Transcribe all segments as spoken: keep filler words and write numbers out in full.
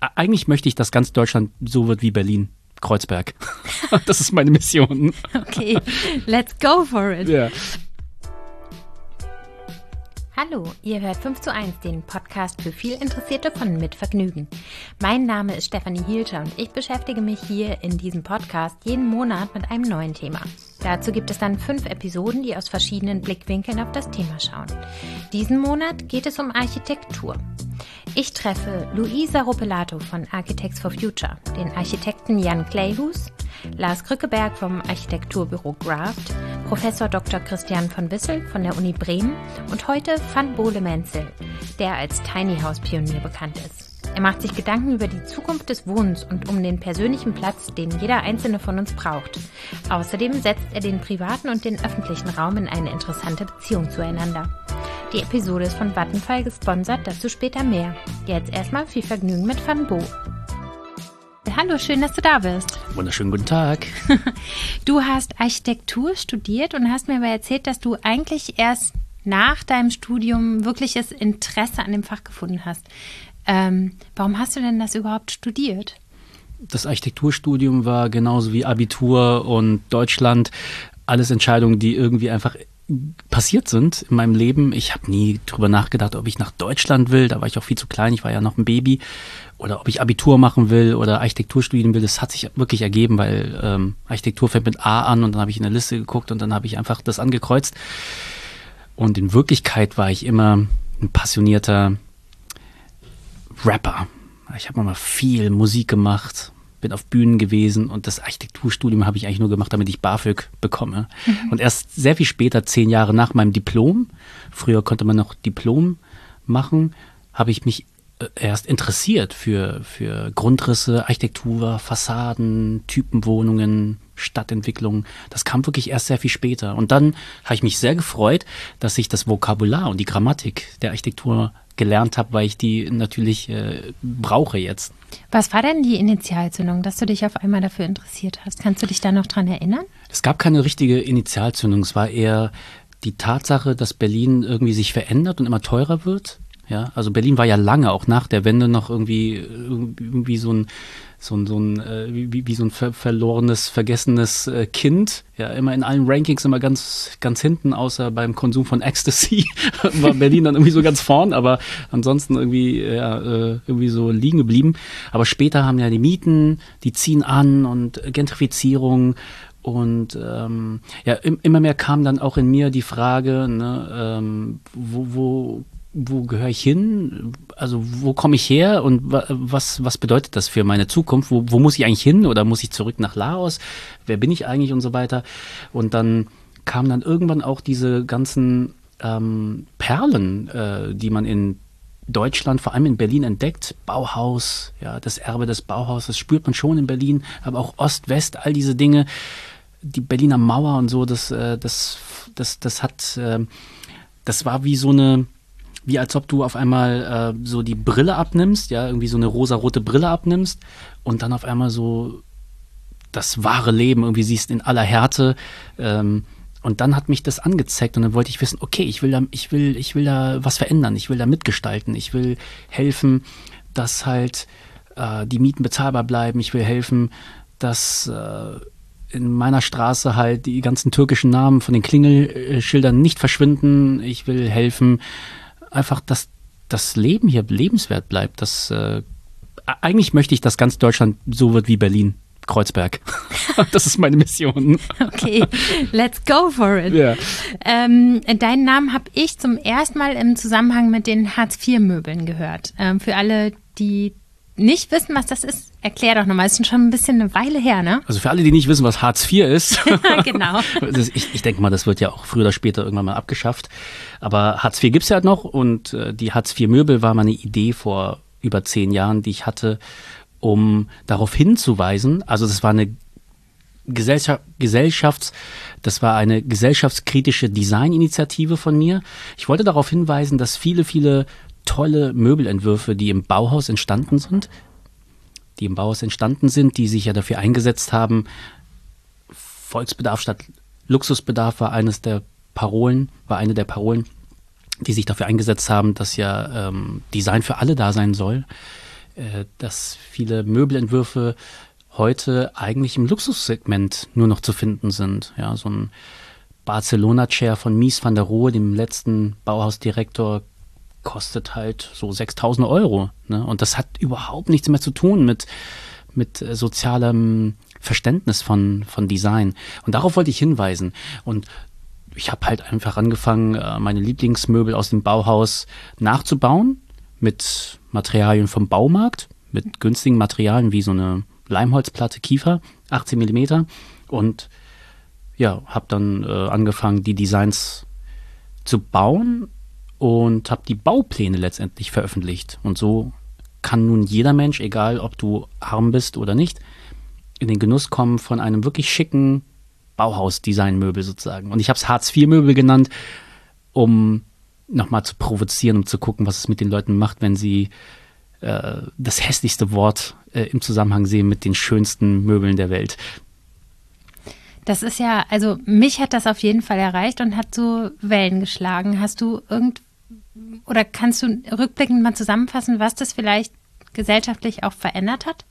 Eigentlich möchte ich, dass ganz Deutschland so wird wie Berlin. Kreuzberg. Das ist meine Mission. Okay, let's go for it. Ja. Hallo, ihr hört fünf zu eins, den Podcast für viel Interessierte von Mit Vergnügen. Mein Name ist Stefanie Hielscher und ich beschäftige mich hier in diesem Podcast jeden Monat mit einem neuen Thema. Dazu gibt es dann fünf Episoden, die aus verschiedenen Blickwinkeln auf das Thema schauen. Diesen Monat geht es um Architektur. Ich treffe Luisa Ropelato von Architects for Future, den Architekten Jan Kleyhues, Lars Krückeberg vom Architekturbüro Graft, Professor Doktor Christian von Wissel von der Uni Bremen und heute Van Bole-Menzel, der als Tiny House Pionier bekannt ist. Er macht sich Gedanken über die Zukunft des Wohnens und um den persönlichen Platz, den jeder einzelne von uns braucht. Außerdem setzt er den privaten und den öffentlichen Raum in eine interessante Beziehung zueinander. Die Episode ist von Vattenfall gesponsert, dazu später mehr. Jetzt erstmal viel Vergnügen mit Van Bo. Hallo, schön, dass du da bist. Wunderschönen guten Tag. Du hast Architektur studiert und hast mir aber erzählt, dass du eigentlich erst nach deinem Studium wirkliches Interesse an dem Fach gefunden hast. Ähm, warum hast du denn das überhaupt studiert? Das Architekturstudium war genauso wie Abitur und Deutschland. Alles Entscheidungen, die irgendwie einfach passiert sind in meinem Leben. Ich habe nie drüber nachgedacht, ob ich nach Deutschland will. Da war ich auch viel zu klein. Ich war ja noch ein Baby. Oder ob ich Abitur machen will oder Architektur studieren will. Das hat sich wirklich ergeben, weil ähm, Architektur fängt mit A an und dann habe ich in der Liste geguckt und dann habe ich einfach das angekreuzt. Und in Wirklichkeit war ich immer ein passionierter Rapper. Ich habe mal viel Musik gemacht, bin auf Bühnen gewesen und das Architekturstudium habe ich eigentlich nur gemacht, damit ich BAföG bekomme. Mhm. Und erst sehr viel später, zehn Jahre nach meinem Diplom, früher konnte man noch Diplom machen, habe ich mich erst interessiert für, für Grundrisse, Architektur, Fassaden, Typenwohnungen, Stadtentwicklung. Das kam wirklich erst sehr viel später. Und dann habe ich mich sehr gefreut, dass ich das Vokabular und die Grammatik der Architektur gelernt habe, weil ich die natürlich äh, brauche jetzt. Was war denn die Initialzündung, dass du dich auf einmal dafür interessiert hast? Kannst du dich da noch dran erinnern? Es gab keine richtige Initialzündung. Es war eher die Tatsache, dass Berlin irgendwie sich verändert und immer teurer wird. Ja, also Berlin war ja lange, auch nach der Wende, noch irgendwie, irgendwie so ein, so ein, so ein äh, wie, wie so ein ver verlorenes, vergessenes äh, Kind. Ja, immer in allen Rankings immer ganz, ganz hinten, außer beim Konsum von Ecstasy war Berlin dann irgendwie so ganz vorn, aber ansonsten irgendwie, ja, äh, irgendwie so liegen geblieben. Aber später haben ja die Mieten, die ziehen an und Gentrifizierung. Und ähm, ja, im, immer mehr kam dann auch in mir die Frage, ne, ähm, wo, wo Wo gehöre ich hin? Also wo komme ich her und was, was bedeutet das für meine Zukunft? Wo, wo muss ich eigentlich hin oder muss ich zurück nach Laos? Wer bin ich eigentlich und so weiter? Und dann kamen dann irgendwann auch diese ganzen ähm, Perlen, äh, die man in Deutschland, vor allem in Berlin entdeckt. Bauhaus, ja, das Erbe des Bauhauses, das spürt man schon in Berlin, aber auch Ost, West, all diese Dinge, die Berliner Mauer und so, das, äh, das, das, das hat, äh, das war wie so eine wie als ob du auf einmal äh, so die Brille abnimmst, ja, irgendwie so eine rosarote Brille abnimmst und dann auf einmal so das wahre Leben irgendwie siehst in aller Härte. Ähm, und dann hat mich das angezeigt und dann wollte ich wissen, okay, ich will da, ich will, ich will da was verändern, ich will da mitgestalten, ich will helfen, dass halt äh, die Mieten bezahlbar bleiben, ich will helfen, dass äh, in meiner Straße halt die ganzen türkischen Namen von den Klingelschildern nicht verschwinden, ich will helfen, einfach, dass das Leben hier lebenswert bleibt. Das, äh, eigentlich möchte ich, dass ganz Deutschland so wird wie Berlin, Kreuzberg. Das ist meine Mission. Okay, let's go for it. Yeah. Ähm, deinen Namen habe ich zum ersten Mal im Zusammenhang mit den Hartz vier Möbeln gehört. Ähm, für alle, die nicht wissen, was das ist, erklär doch nochmal. Es ist schon ein bisschen eine Weile her, ne? Also für alle, die nicht wissen, was Hartz vier ist. Genau. Das, ich, ich denke mal, das wird ja auch früher oder später irgendwann mal abgeschafft. Aber Hartz vier gibt's ja noch und äh, die Hartz vier Möbel war mal eine Idee vor über zehn Jahren, die ich hatte, um darauf hinzuweisen. Also das war eine Gesellschaft, Gesellschafts, das war eine gesellschaftskritische Designinitiative von mir. Ich wollte darauf hinweisen, dass viele, viele tolle Möbelentwürfe, die im Bauhaus entstanden sind, die im Bauhaus entstanden sind, die sich ja dafür eingesetzt haben, Volksbedarf statt Luxusbedarf war eines der Parolen, war eine der Parolen, die sich dafür eingesetzt haben, dass ja ähm, Design für alle da sein soll. äh, dass viele Möbelentwürfe heute eigentlich im Luxussegment nur noch zu finden sind. Ja, so ein Barcelona-Chair von Mies van der Rohe, dem letzten Bauhausdirektor, kostet halt so sechstausend Euro. Ne? Und das hat überhaupt nichts mehr zu tun mit, mit äh, sozialem Verständnis von, von Design. Und darauf wollte ich hinweisen. Und ich habe halt einfach angefangen, meine Lieblingsmöbel aus dem Bauhaus nachzubauen mit Materialien vom Baumarkt, mit günstigen Materialien wie so eine Leimholzplatte Kiefer, achtzehn Millimeter. Und ja, habe dann äh, angefangen, die Designs zu bauen und habe die Baupläne letztendlich veröffentlicht. Und so kann nun jeder Mensch, egal ob du arm bist oder nicht, in den Genuss kommen von einem wirklich schicken Bauhaus-Design-Möbel sozusagen. Und ich habe es Hartz vier Möbel genannt, um nochmal zu provozieren, um zu gucken, was es mit den Leuten macht, wenn sie äh, das hässlichste Wort äh, im Zusammenhang sehen mit den schönsten Möbeln der Welt. Das ist ja, also mich hat das auf jeden Fall erreicht und hat so Wellen geschlagen. Hast du irgend, oder kannst du rückblickend mal zusammenfassen, was das vielleicht gesellschaftlich auch verändert hat?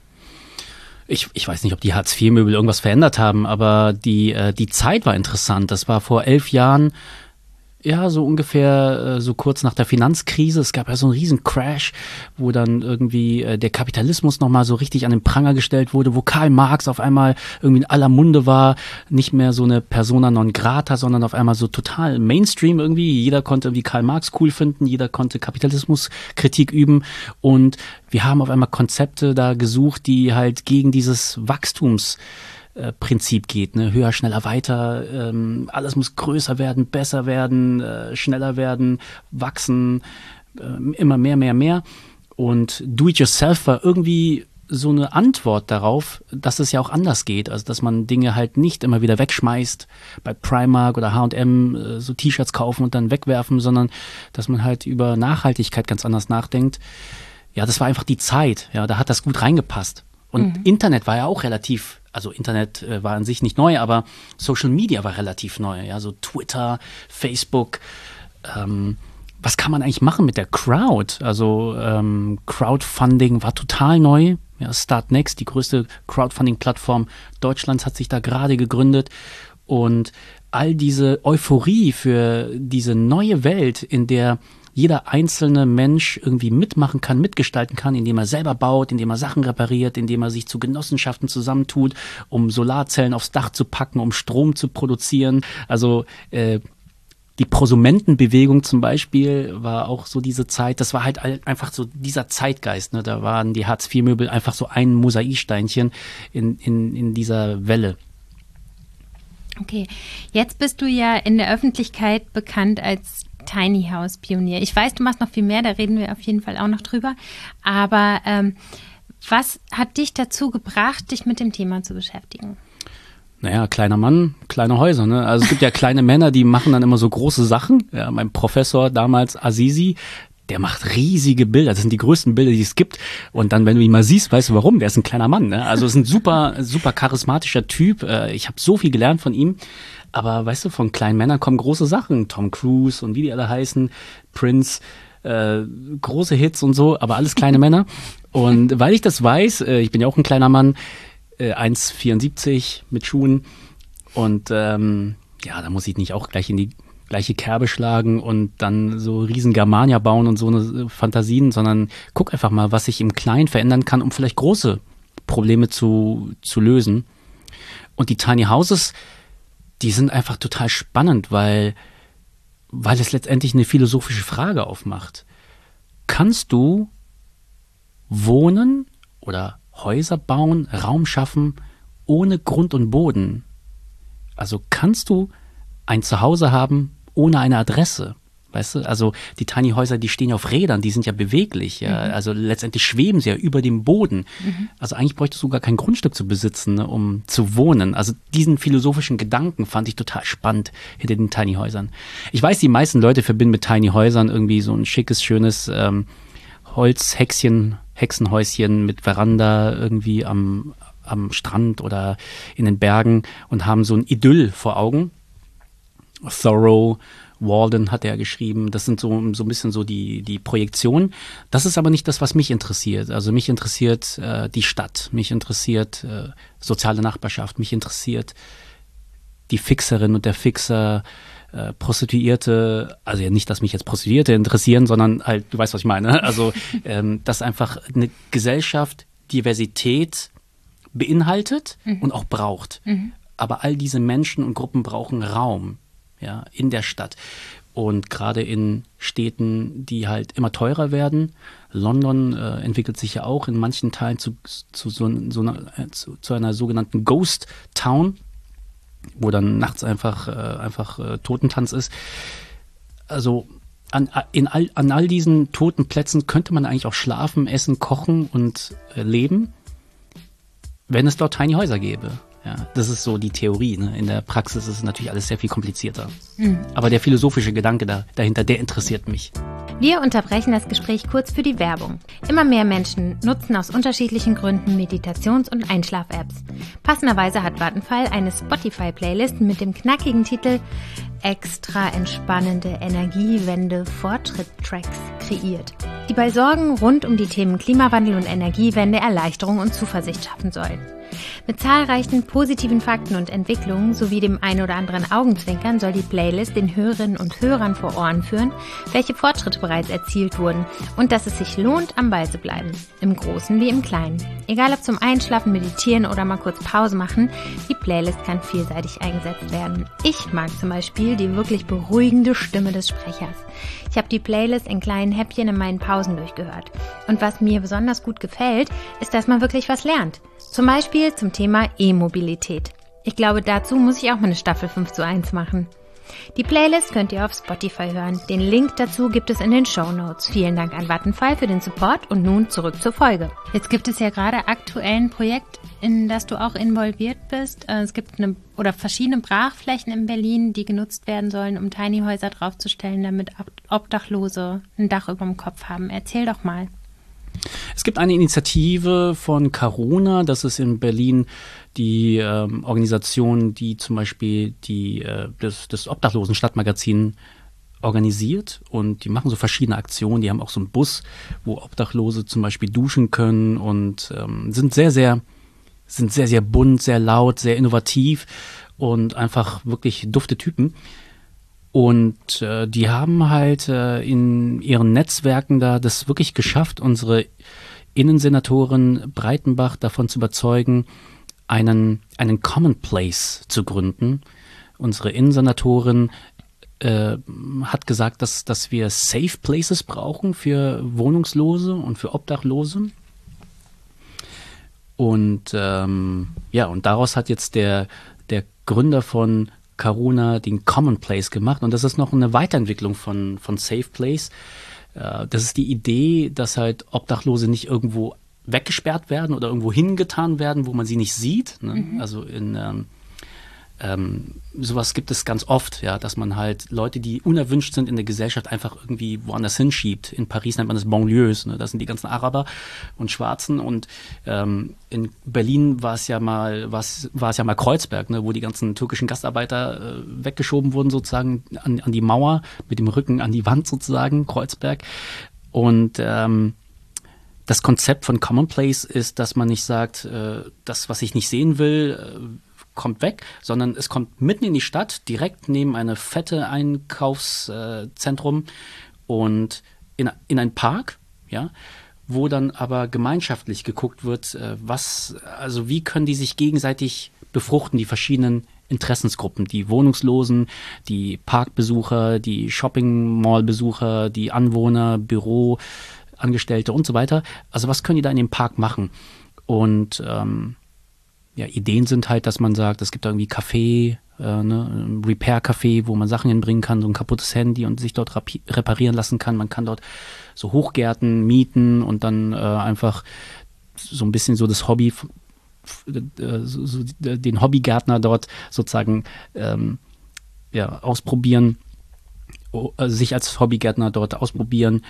Ich, ich weiß nicht, ob die Hartz vier Möbel irgendwas verändert haben, aber die, äh, die Zeit war interessant. Das war vor elf Jahren, ja, so ungefähr äh, so kurz nach der Finanzkrise. Es gab ja so einen riesen Crash, wo dann irgendwie äh, der Kapitalismus nochmal so richtig an den Pranger gestellt wurde, wo Karl Marx auf einmal irgendwie in aller Munde war, nicht mehr so eine Persona non grata, sondern auf einmal so total Mainstream irgendwie. Jeder konnte irgendwie Karl Marx cool finden, jeder konnte Kapitalismuskritik üben und wir haben auf einmal Konzepte da gesucht, die halt gegen dieses Wachstums Prinzip geht, ne? Höher, schneller, weiter, ähm, alles muss größer werden, besser werden, äh, schneller werden, wachsen, äh, immer mehr, mehr, mehr. Und Do-it-yourself war irgendwie so eine Antwort darauf, dass es ja auch anders geht, also dass man Dinge halt nicht immer wieder wegschmeißt, bei Primark oder H und M äh, so T-Shirts kaufen und dann wegwerfen, sondern dass man halt über Nachhaltigkeit ganz anders nachdenkt. Ja, das war einfach die Zeit, ja, da hat das gut reingepasst. Und mhm. Internet war ja auch relativ, also Internet äh, war an sich nicht neu, aber Social Media war relativ neu. Ja, so Twitter, Facebook. Ähm, was kann man eigentlich machen mit der Crowd? Also ähm, Crowdfunding war total neu. Ja, Start Next, die größte Crowdfunding-Plattform Deutschlands, hat sich da gerade gegründet. Und all diese Euphorie für diese neue Welt, in der jeder einzelne Mensch irgendwie mitmachen kann, mitgestalten kann, indem er selber baut, indem er Sachen repariert, indem er sich zu Genossenschaften zusammentut, um Solarzellen aufs Dach zu packen, um Strom zu produzieren. Also äh, die Prosumentenbewegung zum Beispiel war auch so diese Zeit, das war halt einfach so dieser Zeitgeist. Ne? Da waren die Hartz vier Möbel einfach so ein Mosaiksteinchen in, in, in dieser Welle. Okay, jetzt bist du ja in der Öffentlichkeit bekannt als Tiny House Pionier. Ich weiß, du machst noch viel mehr, da reden wir auf jeden Fall auch noch drüber. Aber ähm, was hat dich dazu gebracht, dich mit dem Thema zu beschäftigen? Naja, kleiner Mann, kleine Häuser. Ne? Also es gibt ja kleine Männer, die machen dann immer so große Sachen. Ja, mein Professor damals, Azizi, der macht riesige Bilder. Das sind die größten Bilder, die es gibt. Und dann, wenn du ihn mal siehst, weißt du warum. Der ist ein kleiner Mann. Ne? Also ist ein super, super charismatischer Typ. Ich habe so viel gelernt von ihm. Aber weißt du, von kleinen Männern kommen große Sachen. Tom Cruise und wie die alle heißen, Prince, äh, große Hits und so, aber alles kleine Männer. Und weil ich das weiß, äh, ich bin ja auch ein kleiner Mann, äh, eins Komma vierundsiebzig mit Schuhen. Und ähm, ja, da muss ich nicht auch gleich in die gleiche Kerbe schlagen und dann so riesen Germania bauen und so eine Fantasien, sondern guck einfach mal, was ich im Kleinen verändern kann, um vielleicht große Probleme zu, zu lösen. Und die Tiny Houses, die sind einfach total spannend, weil, weil es letztendlich eine philosophische Frage aufmacht. Kannst du wohnen oder Häuser bauen, Raum schaffen, ohne Grund und Boden? Also kannst du ein Zuhause haben ohne eine Adresse? Weißt du, also die Tiny Häuser, die stehen ja auf Rädern, die sind ja beweglich, ja. Mhm. Also letztendlich schweben sie ja über dem Boden. Mhm. Also eigentlich bräuchtest du gar kein Grundstück zu besitzen, ne, um zu wohnen. Also diesen philosophischen Gedanken fand ich total spannend hinter den Tiny Häusern. Ich weiß, die meisten Leute verbinden mit Tiny Häusern irgendwie so ein schickes, schönes ähm, Holzhäckchen, Hexenhäuschen mit Veranda irgendwie am, am Strand oder in den Bergen und haben so ein Idyll vor Augen. Thoreau Walden hat er geschrieben. Das sind so, so ein bisschen so die, die Projektionen. Das ist aber nicht das, was mich interessiert. Also mich interessiert äh, die Stadt, mich interessiert äh, soziale Nachbarschaft, mich interessiert die Fixerin und der Fixer, äh, Prostituierte, also ja nicht, dass mich jetzt Prostituierte interessieren, sondern halt, du weißt, was ich meine. Also, ähm, dass einfach eine Gesellschaft Diversität beinhaltet mhm. und auch braucht. Mhm. Aber all diese Menschen und Gruppen brauchen Raum, ja, in der Stadt. Und gerade in Städten, die halt immer teurer werden. London äh, entwickelt sich ja auch in manchen Teilen zu, zu, so, so einer, äh, zu, zu einer sogenannten Ghost Town, wo dann nachts einfach, äh, einfach äh, Totentanz ist. Also an, in all, an all diesen toten Plätzen könnte man eigentlich auch schlafen, essen, kochen und äh, leben, wenn es dort Tiny Häuser gäbe. Ja, das ist so die Theorie. Ne? In der Praxis ist es natürlich alles sehr viel komplizierter. Mhm. Aber der philosophische Gedanke da, dahinter, der interessiert mich. Wir unterbrechen das Gespräch kurz für die Werbung. Immer mehr Menschen nutzen aus unterschiedlichen Gründen Meditations- und Einschlaf-Apps. Passenderweise hat Vattenfall eine Spotify-Playlist mit dem knackigen Titel Extra entspannende Energiewende-Fortschritt-Tracks kreiert, die bei Sorgen rund um die Themen Klimawandel und Energiewende Erleichterung und Zuversicht schaffen sollen. Mit zahlreichen positiven Fakten und Entwicklungen sowie dem ein oder anderen Augenzwinkern soll die Playlist den Hörerinnen und Hörern vor Ohren führen, welche Fortschritte bereits erzielt wurden und dass es sich lohnt, am Ball zu bleiben, im Großen wie im Kleinen. Egal ob zum Einschlafen, Meditieren oder mal kurz Pause machen, die Playlist kann vielseitig eingesetzt werden. Ich mag zum Beispiel die wirklich beruhigende Stimme des Sprechers. Ich habe die Playlist in kleinen Häppchen in meinen Pausen durchgehört. Und was mir besonders gut gefällt, ist, dass man wirklich was lernt. Zum Beispiel zum Thema E-Mobilität. Ich glaube, dazu muss ich auch mal eine Staffel fünf zu eins machen. Die Playlist könnt ihr auf Spotify hören. Den Link dazu gibt es in den Shownotes. Vielen Dank an Vattenfall für den Support und nun zurück zur Folge. Jetzt gibt es ja gerade aktuell ein Projekt, in das du auch involviert bist. Es gibt eine oder verschiedene Brachflächen in Berlin, die genutzt werden sollen, um Tiny Häuser draufzustellen, damit Obdachlose ein Dach über dem Kopf haben. Erzähl doch mal. Es gibt eine Initiative von Caruna, das ist in Berlin die ähm, Organisation, die zum Beispiel die, äh, das, das Obdachlosen-Stadtmagazin organisiert, und die machen so verschiedene Aktionen. Die haben auch so einen Bus, wo Obdachlose zum Beispiel duschen können, und ähm, sind sehr, sehr, sind sehr, sehr bunt, sehr laut, sehr innovativ und einfach wirklich dufte Typen. Und äh, die haben halt äh, in ihren Netzwerken da das wirklich geschafft, unsere Innensenatorin Breitenbach davon zu überzeugen, einen, einen Common Place zu gründen. Unsere Innensenatorin äh, hat gesagt, dass, dass wir Safe Places brauchen für Wohnungslose und für Obdachlose. Und ähm, ja, und daraus hat jetzt der, der Gründer von Caruna den Common Place gemacht, und das ist noch eine Weiterentwicklung von, von Safe Place. Äh, das ist die Idee, dass halt Obdachlose nicht irgendwo weggesperrt werden oder irgendwo hingetan werden, wo man sie nicht sieht. Ne? Mhm. Also in ähm, ähm, sowas gibt es ganz oft, ja, dass man halt Leute, die unerwünscht sind in der Gesellschaft, einfach irgendwie woanders hinschiebt. In Paris nennt man das Banlieues, ne? Das sind die ganzen Araber und Schwarzen, und ähm, in Berlin war es ja mal, war es ja mal Kreuzberg, ne? Wo die ganzen türkischen Gastarbeiter äh, weggeschoben wurden, sozusagen an, an die Mauer, mit dem Rücken an die Wand sozusagen, Kreuzberg. Und ähm, das Konzept von Common Place ist, dass man nicht sagt, äh, das, was ich nicht sehen will, äh, kommt weg, sondern es kommt mitten in die Stadt, direkt neben eine fette Einkaufszentrum und in, in einen Park, ja, wo dann aber gemeinschaftlich geguckt wird, was, also wie können die sich gegenseitig befruchten, die verschiedenen Interessensgruppen, die Wohnungslosen, die Parkbesucher, die Shopping-Mall-Besucher, die Anwohner, Büroangestellte und so weiter. Also was können die da in dem Park machen? Und ähm, ja, Ideen sind halt, dass man sagt, es gibt da irgendwie Café, äh, ne, ein Repair-Café, wo man Sachen hinbringen kann, so ein kaputtes Handy, und sich dort rapi- reparieren lassen kann. Man kann dort so Hochgärten mieten und dann äh, einfach so ein bisschen so das Hobby, f- äh, so, so den Hobbygärtner dort sozusagen ähm, ja, ausprobieren, oh, also sich als Hobbygärtner dort ausprobieren.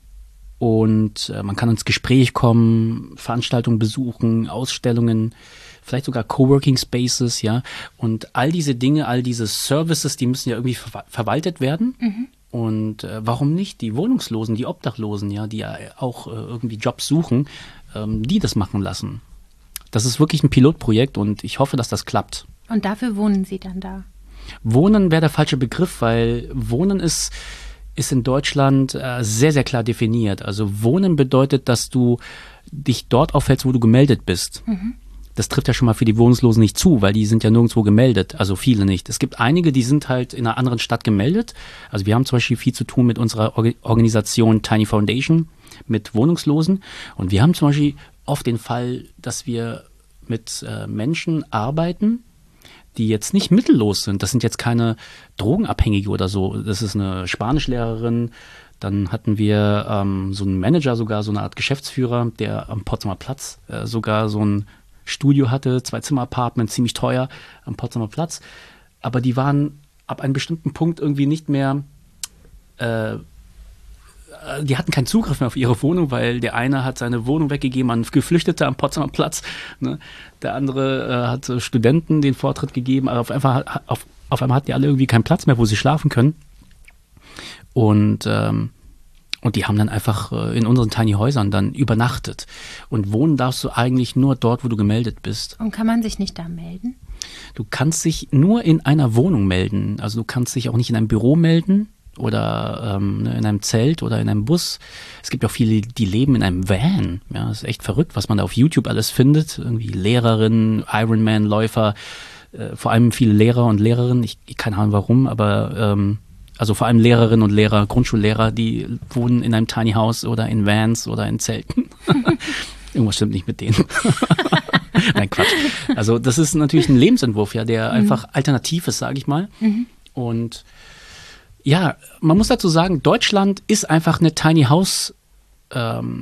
Und äh, man kann ins Gespräch kommen, Veranstaltungen besuchen, Ausstellungen vielleicht sogar Coworking Spaces, ja. Und all diese Dinge, all diese Services, die müssen ja irgendwie ver- verwaltet werden. Mhm. Und äh, warum nicht die Wohnungslosen, die Obdachlosen, ja, die ja auch äh, irgendwie Jobs suchen, ähm, die das machen lassen. Das ist wirklich ein Pilotprojekt und ich hoffe, dass das klappt. Und dafür wohnen Sie dann da? Wohnen wäre der falsche Begriff, weil Wohnen ist, ist in Deutschland äh, sehr, sehr klar definiert. Also Wohnen bedeutet, dass du dich dort aufhältst, wo du gemeldet bist. Mhm. Das trifft ja schon mal für die Wohnungslosen nicht zu, weil die sind ja nirgendwo gemeldet, also viele nicht. Es gibt einige, die sind halt in einer anderen Stadt gemeldet. Also wir haben zum Beispiel viel zu tun mit unserer Org- Organisation Tiny Foundation, mit Wohnungslosen. Und wir haben zum Beispiel oft den Fall, dass wir mit äh, Menschen arbeiten, die jetzt nicht mittellos sind. Das sind jetzt keine Drogenabhängige oder so. Das ist eine Spanischlehrerin. Dann hatten wir ähm, so einen Manager, sogar so eine Art Geschäftsführer, der am Potsdamer Platz äh, sogar so ein Studio hatte, zwei Zimmer-Apartment, ziemlich teuer am Potsdamer Platz. Aber die waren ab einem bestimmten Punkt irgendwie nicht mehr, äh, die hatten keinen Zugriff mehr auf ihre Wohnung, weil der eine hat seine Wohnung weggegeben an Geflüchtete am Potsdamer Platz. Ne? Der andere äh, hat Studenten den Vortritt gegeben. Aber auf einmal, auf, auf einmal hatten die alle irgendwie keinen Platz mehr, wo sie schlafen können. Und ähm, Und die haben dann einfach in unseren Tiny Häusern dann übernachtet. Und wohnen darfst du eigentlich nur dort, wo du gemeldet bist. Und kann man sich nicht da melden? Du kannst dich nur in einer Wohnung melden. Also du kannst dich auch nicht in einem Büro melden oder ähm, in einem Zelt oder in einem Bus. Es gibt auch viele, die leben in einem Van. Ja, das ist echt verrückt, was man da auf YouTube alles findet. Irgendwie Lehrerinnen, Ironman-Läufer, äh, vor allem viele Lehrer und Lehrerinnen. Ich, ich keine Ahnung warum, aber ähm, also vor allem Lehrerinnen und Lehrer, Grundschullehrer, die wohnen in einem Tiny House oder in Vans oder in Zelten. Irgendwas stimmt nicht mit denen. Nein, Quatsch. Also das ist natürlich ein Lebensentwurf, ja, der mhm. einfach alternativ ist, sage ich mal. Mhm. Und ja, man muss dazu sagen, Deutschland ist einfach eine Tiny House. Ähm,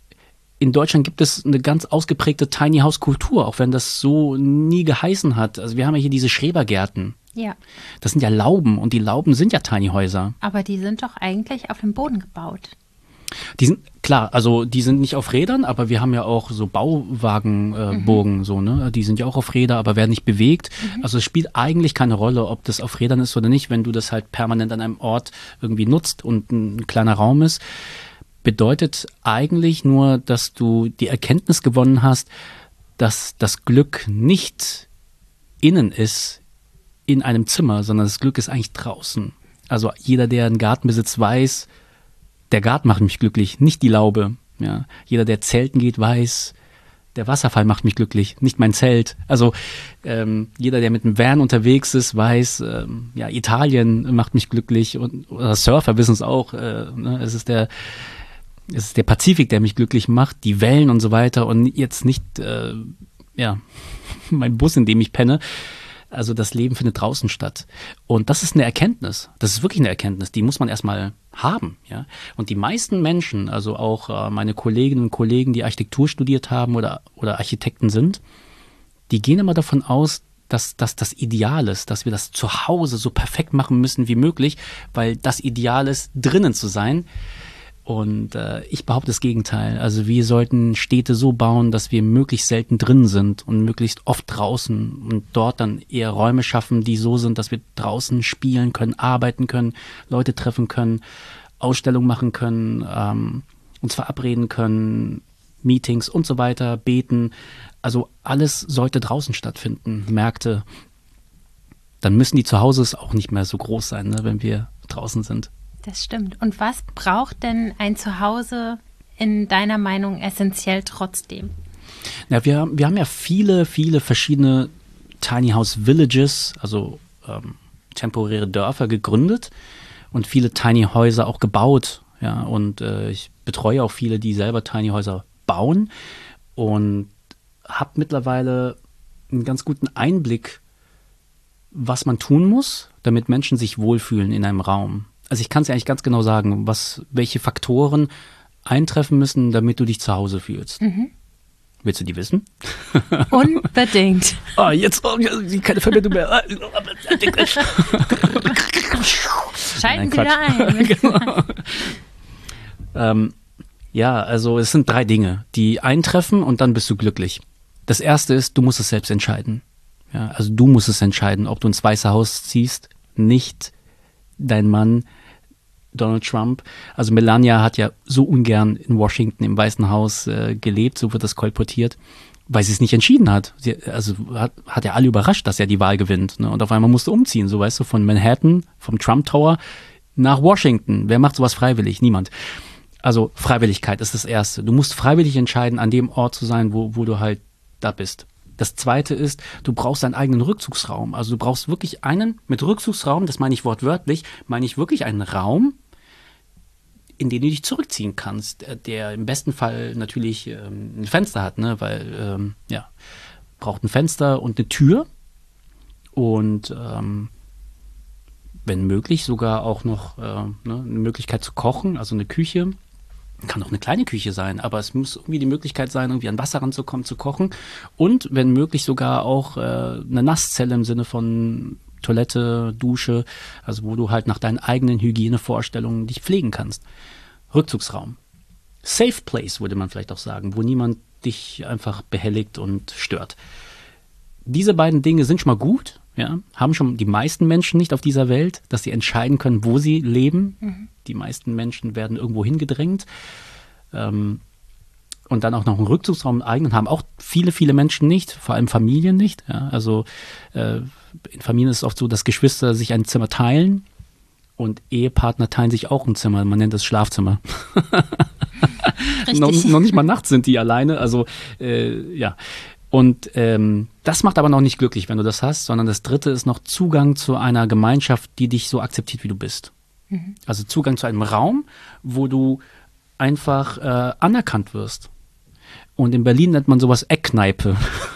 in Deutschland gibt es eine ganz ausgeprägte Tiny House Kultur, auch wenn das so nie geheißen hat. Also wir haben ja hier diese Schrebergärten. Ja. Das sind ja Lauben und die Lauben sind ja Tiny Häuser. Aber die sind doch eigentlich auf dem Boden gebaut. Die sind, klar, also die sind nicht auf Rädern, aber wir haben ja auch so Bauwagenburgen, äh, mhm. so, ne? Die sind ja auch auf Räder, aber werden nicht bewegt. Mhm. Also es spielt eigentlich keine Rolle, ob das auf Rädern ist oder nicht, wenn du das halt permanent an einem Ort irgendwie nutzt und ein kleiner Raum ist. Bedeutet eigentlich nur, dass du die Erkenntnis gewonnen hast, dass das Glück nicht innen ist, in einem Zimmer, sondern das Glück ist eigentlich draußen. Also jeder, der einen Garten besitzt, weiß, der Garten macht mich glücklich, nicht die Laube. Ja. Jeder, der zelten geht, weiß, der Wasserfall macht mich glücklich, nicht mein Zelt. Also ähm, jeder, der mit einem Van unterwegs ist, weiß, ähm, ja, Italien macht mich glücklich und oder Surfer wissen es auch. Äh, ne? Es ist der es ist der Pazifik, der mich glücklich macht, die Wellen und so weiter und jetzt nicht äh, ja mein Bus, in dem ich penne. Also das Leben findet draußen statt. Und das ist eine Erkenntnis. Das ist wirklich eine Erkenntnis, die muss man erstmal haben. Ja? Und die meisten Menschen, also auch äh, meine Kolleginnen und Kollegen, die Architektur studiert haben oder, oder Architekten sind, die gehen immer davon aus, dass das das Ideal ist, dass wir das zu Hause so perfekt machen müssen wie möglich, weil das Ideal ist, drinnen zu sein. Und äh, ich behaupte das Gegenteil. Also wir sollten Städte so bauen, dass wir möglichst selten drin sind und möglichst oft draußen und dort dann eher Räume schaffen, die so sind, dass wir draußen spielen können, arbeiten können, Leute treffen können, Ausstellungen machen können, ähm, uns verabreden können, Meetings und so weiter, beten. Also alles sollte draußen stattfinden, Märkte. Dann müssen die Zuhause auch nicht mehr so groß sein, ne, wenn wir draußen sind. Das stimmt. Und was braucht denn ein Zuhause in deiner Meinung essentiell trotzdem? Ja, wir, wir haben ja viele, viele verschiedene Tiny House Villages, also ähm, temporäre Dörfer gegründet und viele Tiny Häuser auch gebaut. Ja, und äh, ich betreue auch viele, die selber Tiny Häuser bauen und habe mittlerweile einen ganz guten Einblick, was man tun muss, damit Menschen sich wohlfühlen in einem Raum. Also ich kann es ja eigentlich ganz genau sagen, was, welche Faktoren eintreffen müssen, damit du dich zu Hause fühlst. Mhm. Willst du die wissen? Unbedingt. Oh, jetzt oh, keine Verbindung mehr. Schalten Sie wieder ein. Genau. ähm, ja, also es sind drei Dinge, die eintreffen und dann bist du glücklich. Das erste ist, du musst es selbst entscheiden. Ja, also du musst es entscheiden, ob du ins Weiße Haus ziehst, nicht dein Mann Donald Trump. Also Melania hat ja so ungern in Washington im Weißen Haus äh, gelebt, so wird das kolportiert, weil sie es nicht entschieden hat. Sie, also hat, hat ja alle überrascht, dass er die Wahl gewinnt. Ne? Und auf einmal musste umziehen, so weißt du, von Manhattan, vom Trump Tower nach Washington. Wer macht sowas freiwillig? Niemand. Also Freiwilligkeit ist das Erste. Du musst freiwillig entscheiden, an dem Ort zu sein, wo, wo du halt da bist. Das Zweite ist, du brauchst deinen eigenen Rückzugsraum. Also du brauchst wirklich einen, mit Rückzugsraum, das meine ich wortwörtlich, meine ich wirklich einen Raum, in den du dich zurückziehen kannst, der im besten Fall natürlich ähm, ein Fenster hat, ne? Weil, ähm, ja, braucht ein Fenster und eine Tür und ähm, wenn möglich sogar auch noch äh, ne, eine Möglichkeit zu kochen, also eine Küche. Kann auch eine kleine Küche sein, aber es muss irgendwie die Möglichkeit sein, irgendwie an Wasser ranzukommen, zu kochen und wenn möglich sogar auch äh, eine Nasszelle im Sinne von Toilette, Dusche, also wo du halt nach deinen eigenen Hygienevorstellungen dich pflegen kannst. Rückzugsraum. Safe place, würde man vielleicht auch sagen, wo niemand dich einfach behelligt und stört. Diese beiden Dinge sind schon mal gut, ja, haben schon die meisten Menschen nicht auf dieser Welt, dass sie entscheiden können, wo sie leben. Mhm. Die meisten Menschen werden irgendwo hingedrängt. Ähm, und dann auch noch einen Rückzugsraum im eigenen haben auch viele, viele Menschen nicht, vor allem Familien nicht. Ja, also äh, in Familien ist es oft so, dass Geschwister sich ein Zimmer teilen und Ehepartner teilen sich auch ein Zimmer. Man nennt es Schlafzimmer. noch, noch nicht mal nachts sind die alleine. Also äh, ja. Und ähm, das macht aber noch nicht glücklich, wenn du das hast, sondern das Dritte ist noch Zugang zu einer Gemeinschaft, die dich so akzeptiert, wie du bist. Mhm. Also Zugang zu einem Raum, wo du einfach äh, anerkannt wirst. Und in Berlin nennt man sowas Eckkneipe.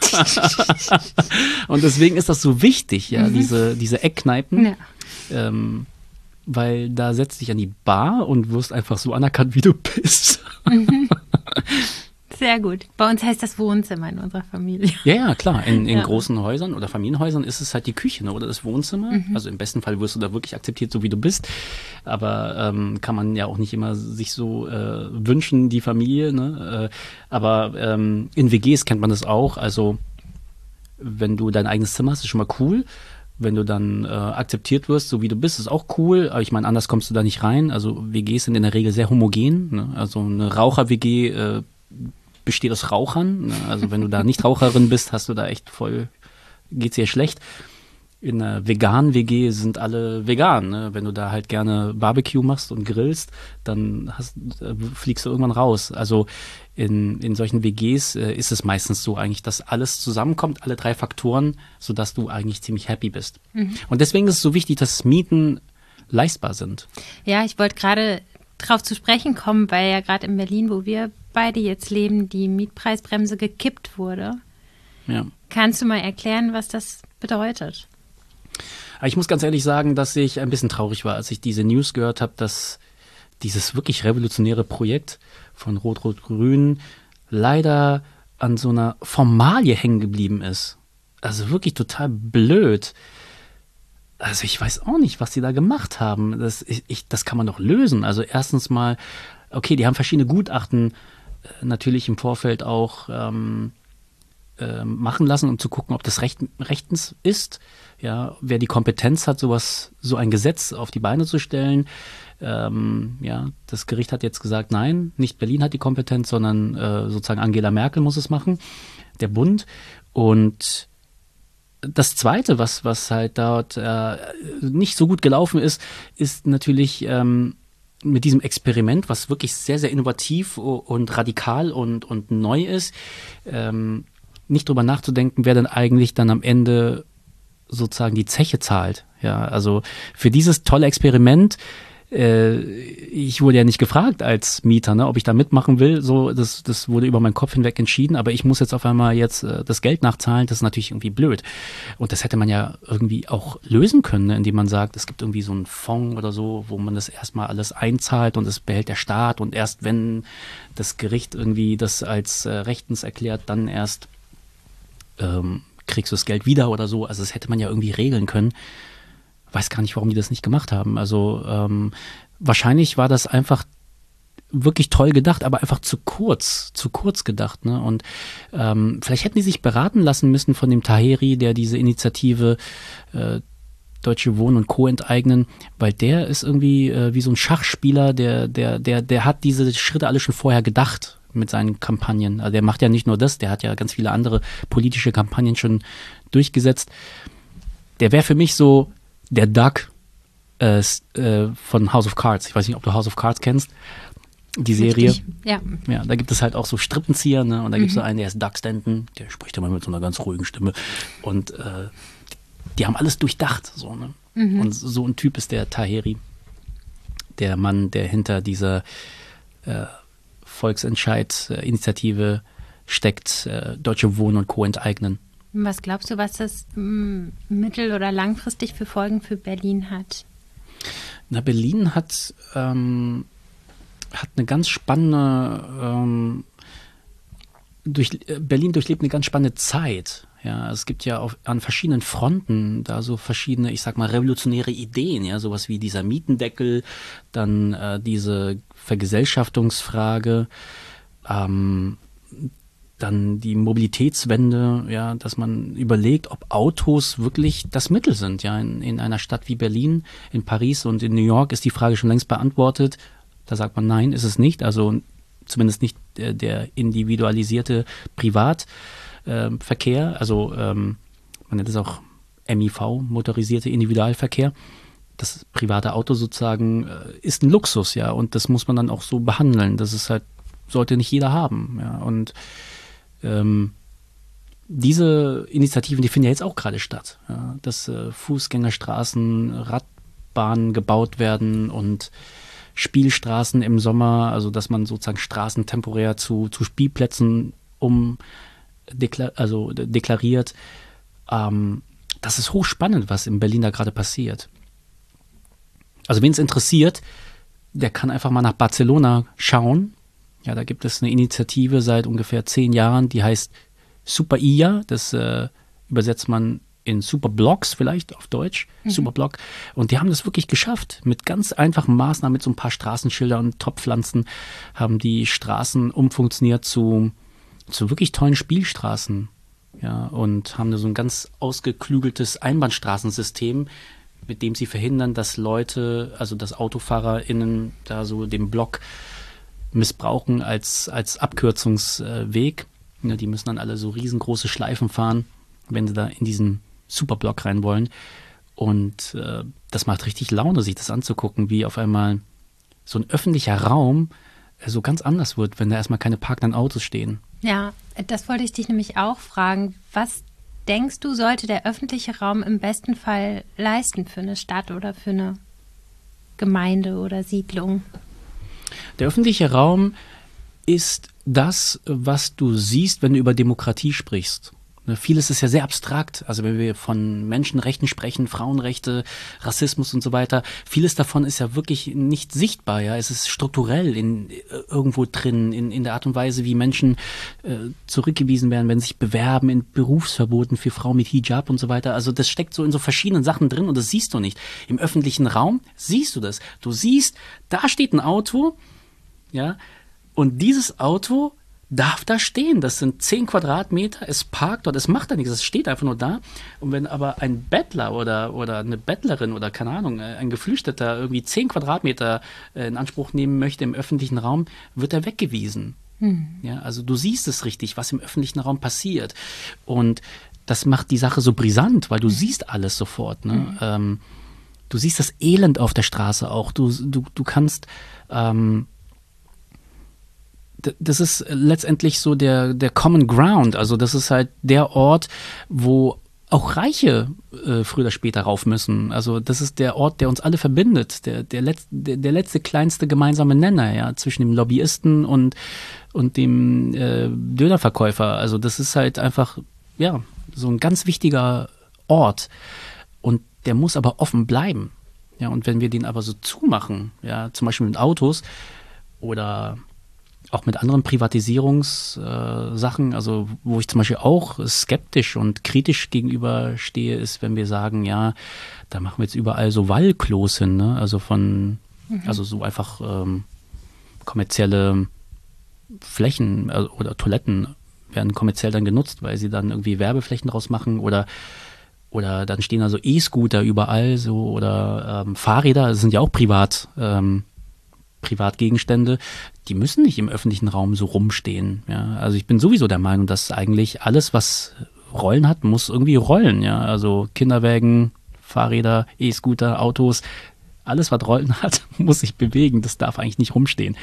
Und deswegen ist das so wichtig, ja, mhm. diese, diese Eckkneipen. Ja. Ähm, weil da setzt dich an die Bar und wirst einfach so anerkannt, wie du bist. Mhm. Sehr gut. Bei uns heißt das Wohnzimmer in unserer Familie. Ja, ja, klar. In, in ja. großen Häusern oder Familienhäusern ist es halt die Küche, ne, oder das Wohnzimmer. Mhm. Also im besten Fall wirst du da wirklich akzeptiert, so wie du bist. Aber ähm, kann man ja auch nicht immer sich so äh, wünschen, die Familie. Ne? Äh, aber ähm, in W Gs kennt man das auch. Also wenn du dein eigenes Zimmer hast, ist schon mal cool. Wenn du dann äh, akzeptiert wirst, so wie du bist, ist auch cool. Aber ich meine, anders kommst du da nicht rein. Also W Gs sind in der Regel sehr homogen. Ne? Also eine Raucher-W G äh, besteht aus Rauchern. Also wenn du da nicht Raucherin bist, hast du da echt voll, geht's dir schlecht. In einer veganen W G sind alle vegan. Ne? Wenn du da halt gerne Barbecue machst und grillst, dann hast, äh, fliegst du irgendwann raus. Also in, in solchen W Gs äh, ist es meistens so eigentlich, dass alles zusammenkommt, alle drei Faktoren, sodass du eigentlich ziemlich happy bist. Mhm. Und deswegen ist es so wichtig, dass Mieten leistbar sind. Ja, ich wollte gerade drauf zu sprechen kommen, weil ja gerade in Berlin, wo wir beide jetzt leben, die Mietpreisbremse gekippt wurde. Ja. Kannst du mal erklären, was das bedeutet? Ich muss ganz ehrlich sagen, dass ich ein bisschen traurig war, als ich diese News gehört habe, dass dieses wirklich revolutionäre Projekt von Rot-Rot-Grün leider an so einer Formalie hängen geblieben ist. Also wirklich total blöd. Also ich weiß auch nicht, was die da gemacht haben. Das, ich, ich, das kann man doch lösen. Also erstens mal, okay, die haben verschiedene Gutachten äh, natürlich im Vorfeld auch ähm, äh, machen lassen, um zu gucken, ob das recht, rechtens ist. Ja, wer die Kompetenz hat, sowas, so ein Gesetz auf die Beine zu stellen. Ähm, ja, das Gericht hat jetzt gesagt, nein, nicht Berlin hat die Kompetenz, sondern äh, sozusagen Angela Merkel muss es machen, der Bund. Und das Zweite, was, was halt dort äh, nicht so gut gelaufen ist, ist natürlich ähm, mit diesem Experiment, was wirklich sehr, sehr innovativ und radikal und, und neu ist, ähm, nicht drüber nachzudenken, wer denn eigentlich dann am Ende sozusagen die Zeche zahlt. Ja, also für dieses tolle Experiment, äh, ich wurde ja nicht gefragt als Mieter, ne, ob ich da mitmachen will. So, das, das wurde über meinen Kopf hinweg entschieden, aber ich muss jetzt auf einmal jetzt äh, das Geld nachzahlen. Das ist natürlich irgendwie blöd. Und das hätte man ja irgendwie auch lösen können, ne, indem man sagt, es gibt irgendwie so einen Fonds oder so, wo man das erstmal alles einzahlt und es behält der Staat und erst wenn das Gericht irgendwie das als äh, rechtens erklärt, dann erst ähm, kriegst du das Geld wieder oder so. Also das hätte man ja irgendwie regeln können. Weiß gar nicht, warum die das nicht gemacht haben. Also ähm, wahrscheinlich war das einfach wirklich toll gedacht, aber einfach zu kurz, zu kurz gedacht. Ne? Und ähm, vielleicht hätten die sich beraten lassen müssen von dem Taheri, der diese Initiative äh, Deutsche Wohnen und Co. enteignen, weil der ist irgendwie äh, wie so ein Schachspieler, der, der, der, der hat diese Schritte alle schon vorher gedacht mit seinen Kampagnen. Also der macht ja nicht nur das, der hat ja ganz viele andere politische Kampagnen schon durchgesetzt. Der wäre für mich so der Doug äh, äh, von House of Cards. Ich weiß nicht, ob du House of Cards kennst. Die Serie. Richtig, ja. Ja, da gibt es halt auch so Strippenzieher, ne? Und da mhm. gibt es so einen, der ist Doug Stanton, der spricht immer mit so einer ganz ruhigen Stimme. Und äh, die haben alles durchdacht, so, ne? Mhm. Und so ein Typ ist der Taheri. Der Mann, der hinter dieser äh, Volksentscheid-Initiative steckt, äh, Deutsche Wohnen und Co. enteignen. Was glaubst du, was das m- mittel- oder langfristig für Folgen für Berlin hat? Na, Berlin hat ähm, hat eine ganz spannende, ähm, durch, Berlin durchlebt eine ganz spannende Zeit. Ja, es gibt ja auf, an verschiedenen Fronten da so verschiedene, ich sag mal, revolutionäre Ideen, ja, sowas wie dieser Mietendeckel, dann äh, diese Vergesellschaftungsfrage, ähm, dann die Mobilitätswende, ja, dass man überlegt, ob Autos wirklich das Mittel sind, ja, in, in einer Stadt wie Berlin, in Paris und in New York ist die Frage schon längst beantwortet. Da sagt man, nein, ist es nicht. Also zumindest nicht der, der individualisierte Privatverkehr. Äh, also ähm, man nennt es auch M I V, motorisierte Individualverkehr. Das private Auto sozusagen äh, ist ein Luxus, ja. Und das muss man dann auch so behandeln. Das ist halt, sollte nicht jeder haben, ja. Und ähm, diese Initiativen, die finden ja jetzt auch gerade statt. Ja? Dass äh, Fußgängerstraßen, Radbahnen gebaut werden und Spielstraßen im Sommer, also dass man sozusagen Straßen temporär zu, zu Spielplätzen um deklar, also deklariert. Ähm, das ist hochspannend, was in Berlin da gerade passiert. Also wen es interessiert, der kann einfach mal nach Barcelona schauen. Ja, da gibt es eine Initiative seit ungefähr zehn Jahren, die heißt Super I A. Das äh, übersetzt man in Superblocks vielleicht auf Deutsch, mhm. Superblock. Und die haben das wirklich geschafft. Mit ganz einfachen Maßnahmen, mit so ein paar Straßenschildern und Topfpflanzen haben die Straßen umfunktioniert zu, zu wirklich tollen Spielstraßen. Ja, und haben da so ein ganz ausgeklügeltes Einbahnstraßensystem, mit dem sie verhindern, dass Leute, also dass AutofahrerInnen da so den Block missbrauchen als, als Abkürzungsweg. Ja, die müssen dann alle so riesengroße Schleifen fahren, wenn sie da in diesen Superblock rein wollen. Und äh, das macht richtig Laune, sich das anzugucken, wie auf einmal so ein öffentlicher Raum äh, so ganz anders wird, wenn da erstmal keine parkenden Autos stehen. Ja, das wollte ich dich nämlich auch fragen. Was denkst du, sollte der öffentliche Raum im besten Fall leisten für eine Stadt oder für eine Gemeinde oder Siedlung? Der öffentliche Raum ist das, was du siehst, wenn du über Demokratie sprichst. Vieles ist ja sehr abstrakt, also wenn wir von Menschenrechten sprechen, Frauenrechte, Rassismus und so weiter, vieles davon ist ja wirklich nicht sichtbar, ja, es ist strukturell in, irgendwo drin, in, in der Art und Weise, wie Menschen äh, zurückgewiesen werden, wenn sie sich bewerben, in Berufsverboten für Frauen mit Hijab und so weiter, also das steckt so in so verschiedenen Sachen drin und das siehst du nicht. Im öffentlichen Raum siehst du das, du siehst, da steht ein Auto, ja, und dieses Auto darf da stehen. Das sind zehn Quadratmeter, es parkt dort, es macht da nichts, es steht einfach nur da. Und wenn aber ein Bettler oder, oder eine Bettlerin oder keine Ahnung, ein Geflüchteter irgendwie zehn Quadratmeter in Anspruch nehmen möchte im öffentlichen Raum, wird er weggewiesen. Hm. Ja, also du siehst es richtig, was im öffentlichen Raum passiert. Und das macht die Sache so brisant, weil du hm. siehst alles sofort. Ne? Hm. Ähm, du siehst das Elend auf der Straße auch. Du, du, du kannst... Ähm, das ist letztendlich so der, der Common Ground, also das ist halt der Ort, wo auch Reiche äh, früher oder später rauf müssen. Also das ist der Ort, der uns alle verbindet, der, der, Letz-, der, der letzte kleinste gemeinsame Nenner, ja, zwischen dem Lobbyisten und, und dem äh, Dönerverkäufer. Also das ist halt einfach, ja, so ein ganz wichtiger Ort und der muss aber offen bleiben. Ja, und wenn wir den aber so zumachen, ja, zum Beispiel mit Autos oder auch mit anderen Privatisierungssachen, äh, also wo ich zum Beispiel auch skeptisch und kritisch gegenüber stehe, ist, wenn wir sagen, ja, da machen wir jetzt überall so Wallklos hin, ne? Also von, mhm. also so einfach, ähm, kommerzielle Flächen also, oder Toiletten werden kommerziell dann genutzt, weil sie dann irgendwie Werbeflächen draus machen oder oder dann stehen da so E-Scooter überall so oder ähm, Fahrräder, das sind ja auch privat ähm, Privatgegenstände, die müssen nicht im öffentlichen Raum so rumstehen. Ja? Also ich bin sowieso der Meinung, dass eigentlich alles, was Rollen hat, muss irgendwie rollen. Ja? Also Kinderwägen, Fahrräder, E-Scooter, Autos, alles, was Rollen hat, muss sich bewegen. Das darf eigentlich nicht rumstehen.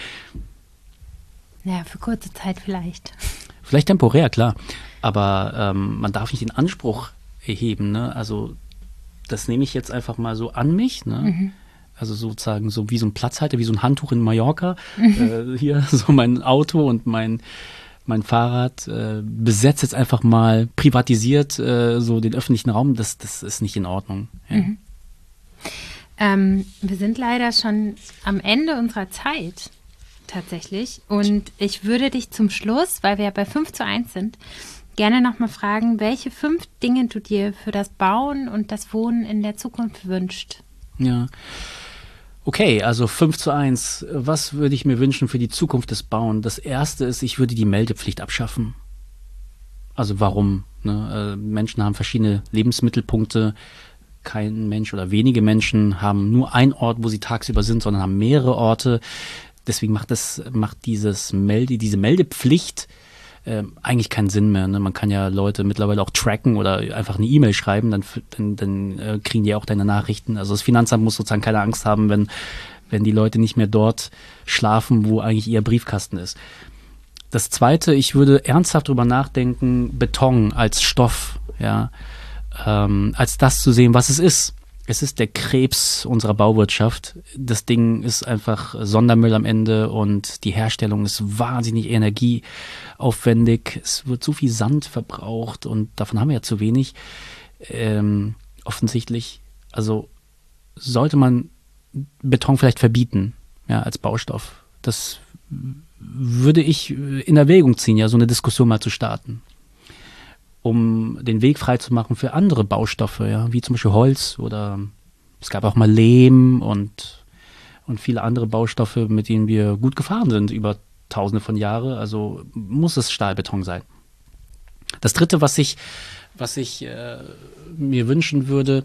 Ja, für kurze Zeit vielleicht. Vielleicht temporär, klar. Aber ähm, man darf nicht den Anspruch erheben. Ne? Also das nehme ich jetzt einfach mal so an mich. Ne? Mhm. Also sozusagen so wie so ein Platzhalter, wie so ein Handtuch in Mallorca. Mhm. Äh, hier so mein Auto und mein, mein Fahrrad äh, besetzt jetzt einfach mal privatisiert äh, so den öffentlichen Raum. Das, das ist nicht in Ordnung. Ja. Mhm. Ähm, wir sind leider schon am Ende unserer Zeit. Tatsächlich. Und ich würde dich zum Schluss, weil wir ja bei fünf zu eins sind, gerne nochmal fragen, welche fünf Dinge du dir für das Bauen und das Wohnen in der Zukunft wünschst. Ja. Okay, also fünf zu eins. Was würde ich mir wünschen für die Zukunft des Bauen? Das erste ist, ich würde die Meldepflicht abschaffen. Also warum? Ne? Äh, Menschen haben verschiedene Lebensmittelpunkte. Kein Mensch oder wenige Menschen haben nur einen Ort, wo sie tagsüber sind, sondern haben mehrere Orte. Deswegen macht das, macht dieses Melde, diese Meldepflicht äh, eigentlich keinen Sinn mehr. Ne? Man kann ja Leute mittlerweile auch tracken oder einfach eine E-Mail schreiben, dann, dann, dann äh, kriegen die auch deine Nachrichten. Also das Finanzamt muss sozusagen keine Angst haben, wenn, wenn die Leute nicht mehr dort schlafen, wo eigentlich ihr Briefkasten ist. Das Zweite, ich würde ernsthaft drüber nachdenken, Beton als Stoff, ja, ähm, als das zu sehen, was es ist. Es ist der Krebs unserer Bauwirtschaft. Das Ding ist einfach Sondermüll am Ende und die Herstellung ist wahnsinnig energieaufwendig. Es wird so viel Sand verbraucht und davon haben wir ja zu wenig. Ähm, offensichtlich, also sollte man Beton vielleicht verbieten, ja, als Baustoff. Das würde ich in Erwägung ziehen, ja, so eine Diskussion mal zu starten, um den Weg frei zu machen für andere Baustoffe, ja, wie zum Beispiel Holz oder es gab auch mal Lehm und, und viele andere Baustoffe, mit denen wir gut gefahren sind über tausende von Jahren. Also muss es Stahlbeton sein. Das Dritte, was ich, was ich äh, mir wünschen würde,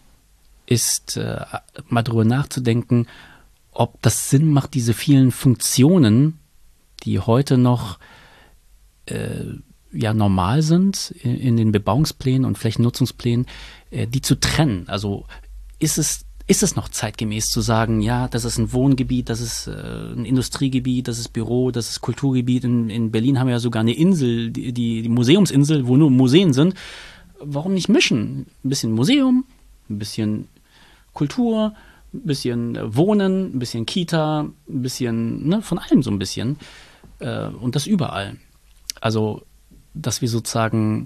ist äh, mal drüber nachzudenken, ob das Sinn macht, diese vielen Funktionen, die heute noch äh, ja normal sind in, in den Bebauungsplänen und Flächennutzungsplänen, äh, die zu trennen. Also ist es, ist es noch zeitgemäß zu sagen, ja, das ist ein Wohngebiet, das ist äh, ein Industriegebiet, das ist Büro, das ist Kulturgebiet. In, in Berlin haben wir ja sogar eine Insel, die, die, die Museumsinsel, wo nur Museen sind. Warum nicht mischen? Ein bisschen Museum, ein bisschen Kultur, ein bisschen Wohnen, ein bisschen Kita, ein bisschen, ne, von allem so ein bisschen. Äh, und das überall. Also dass wir sozusagen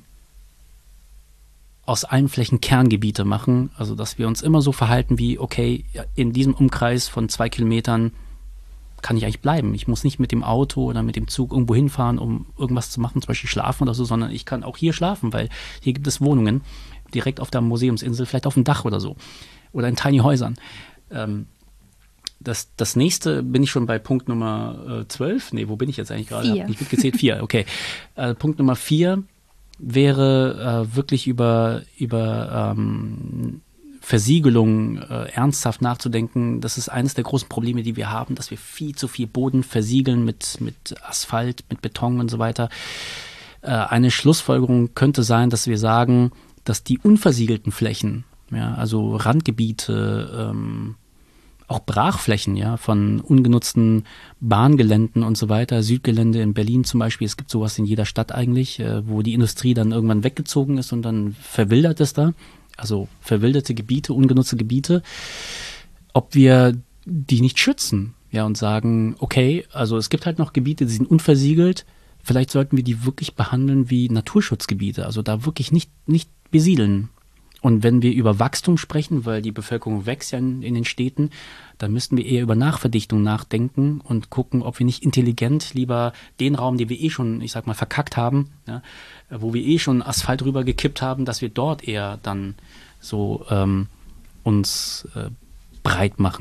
aus allen Flächen Kerngebiete machen, also dass wir uns immer so verhalten wie, okay, in diesem Umkreis von zwei Kilometern kann ich eigentlich bleiben. Ich muss nicht mit dem Auto oder mit dem Zug irgendwo hinfahren, um irgendwas zu machen, zum Beispiel schlafen oder so, sondern ich kann auch hier schlafen, weil hier gibt es Wohnungen, direkt auf der Museumsinsel, vielleicht auf dem Dach oder so, oder in Tiny Häusern. Ähm, Das, das nächste, bin ich schon bei Punkt Nummer äh, zwölf? Nee, wo bin ich jetzt eigentlich gerade? Vier. Hab nicht mitgezählt, vier, okay. Äh, Punkt Nummer vier wäre äh, wirklich über, über ähm, Versiegelung äh, ernsthaft nachzudenken. Das ist eines der großen Probleme, die wir haben, dass wir viel zu viel Boden versiegeln mit, mit Asphalt, mit Beton und so weiter. Äh, eine Schlussfolgerung könnte sein, dass wir sagen, dass die unversiegelten Flächen, ja, also Randgebiete, ähm, auch Brachflächen, ja, von ungenutzten Bahngeländen und so weiter, Südgelände in Berlin zum Beispiel, es gibt sowas in jeder Stadt eigentlich, äh, wo die Industrie dann irgendwann weggezogen ist und dann verwildert es da, also verwilderte Gebiete, ungenutzte Gebiete, ob wir die nicht schützen, ja, und sagen, okay, also es gibt halt noch Gebiete, die sind unversiegelt, vielleicht sollten wir die wirklich behandeln wie Naturschutzgebiete, also da wirklich nicht, nicht besiedeln. Und wenn wir über Wachstum sprechen, weil die Bevölkerung wächst ja in, in den Städten, dann müssten wir eher über Nachverdichtung nachdenken und gucken, ob wir nicht intelligent lieber den Raum, den wir eh schon, ich sag mal, verkackt haben, ja, wo wir eh schon Asphalt rüber gekippt haben, dass wir dort eher dann so ähm, uns äh, breit machen.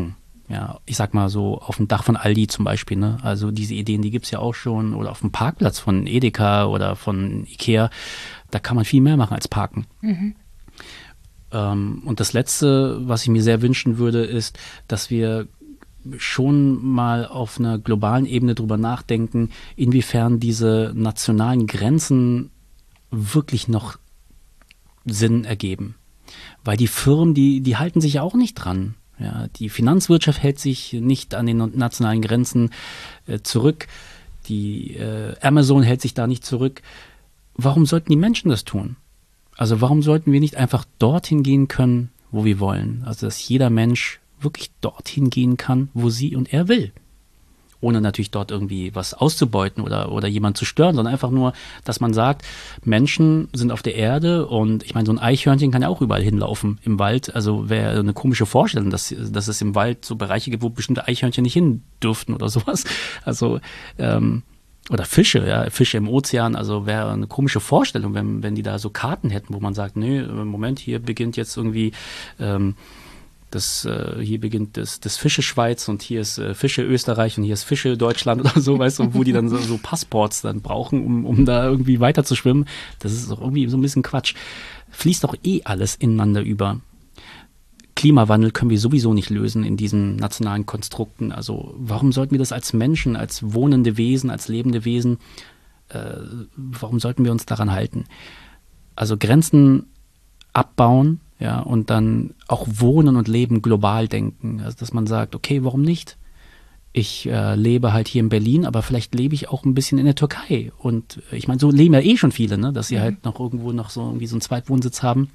Ja, ich sag mal so auf dem Dach von Aldi zum Beispiel, ne? Also diese Ideen, die gibt's ja auch schon, oder auf dem Parkplatz von Edeka oder von Ikea. Da kann man viel mehr machen als parken. Mhm. Ähm, und das Letzte, was ich mir sehr wünschen würde, ist, dass wir schon mal auf einer globalen Ebene drüber nachdenken, inwiefern diese nationalen Grenzen wirklich noch Sinn ergeben. Weil die Firmen, die, die halten sich ja auch nicht dran. Ja, die Finanzwirtschaft hält sich nicht an den nationalen Grenzen äh, zurück. Die äh, Amazon hält sich da nicht zurück. Warum sollten die Menschen das tun? Also warum sollten wir nicht einfach dorthin gehen können, wo wir wollen? Also dass jeder Mensch wirklich dorthin gehen kann, wo sie und er will. Ohne natürlich dort irgendwie was auszubeuten oder, oder jemanden zu stören, sondern einfach nur, dass man sagt, Menschen sind auf der Erde und ich meine, so ein Eichhörnchen kann ja auch überall hinlaufen im Wald. Also wäre eine komische Vorstellung, dass, dass es im Wald so Bereiche gibt, wo bestimmte Eichhörnchen nicht hin dürften oder sowas. Also, ähm, oder Fische, ja, Fische im Ozean, also wäre eine komische Vorstellung, wenn, wenn die da so Karten hätten, wo man sagt, nee, Moment, hier beginnt jetzt irgendwie, ähm, Das, äh, hier beginnt das, das Fische Schweiz und hier ist äh, Fische Österreich und hier ist Fische Deutschland oder so, weißt du, wo die dann so, so Passports dann brauchen, um, um da irgendwie weiter zu schwimmen. Das ist doch irgendwie so ein bisschen Quatsch. Fließt doch eh alles ineinander über. Klimawandel können wir sowieso nicht lösen in diesen nationalen Konstrukten. Also warum sollten wir das als Menschen, als wohnende Wesen, als lebende Wesen, äh, warum sollten wir uns daran halten? Also Grenzen abbauen, ja, und dann auch Wohnen und Leben global denken. Also, dass man sagt, okay, warum nicht? Ich äh, lebe halt hier in Berlin, aber vielleicht lebe ich auch ein bisschen in der Türkei. Und äh, ich meine, so leben ja eh schon viele, ne, dass sie mhm. halt noch irgendwo noch so irgendwie so einen Zweitwohnsitz haben.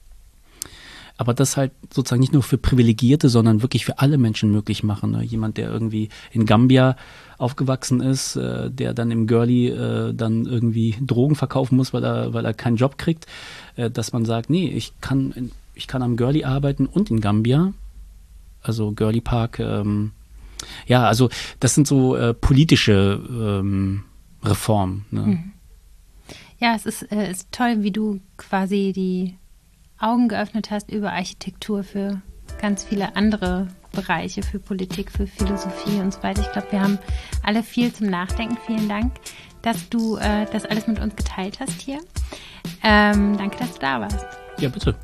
Aber das halt sozusagen nicht nur für Privilegierte, sondern wirklich für alle Menschen möglich machen. Ne? Jemand, der irgendwie in Gambia aufgewachsen ist, äh, der dann im Girlie äh, dann irgendwie Drogen verkaufen muss, weil er, weil er keinen Job kriegt, äh, dass man sagt, nee, ich kann, in, ich kann am Girlie arbeiten und in Gambia, also Girlie Park. Ähm, ja, also das sind so äh, politische ähm, Reformen. Ne? Mhm. Ja, es ist, äh, ist toll, wie du quasi die Augen geöffnet hast über Architektur für ganz viele andere Bereiche, für Politik, für Philosophie und so weiter. Ich glaube, wir haben alle viel zum Nachdenken. Vielen Dank, dass du äh, das alles mit uns geteilt hast hier. Ähm, danke, dass du da warst. Ja, bitte.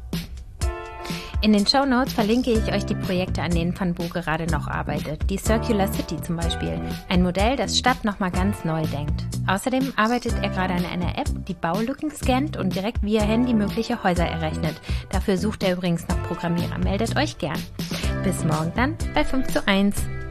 In den Shownotes verlinke ich euch die Projekte, an denen Van Bo gerade noch arbeitet. Die Circular City zum Beispiel. Ein Modell, das Stadt nochmal ganz neu denkt. Außerdem arbeitet er gerade an einer App, die Baulücken scannt und direkt via Handy mögliche Häuser errechnet. Dafür sucht er übrigens noch Programmierer. Meldet euch gern. Bis morgen dann bei fünf zu eins.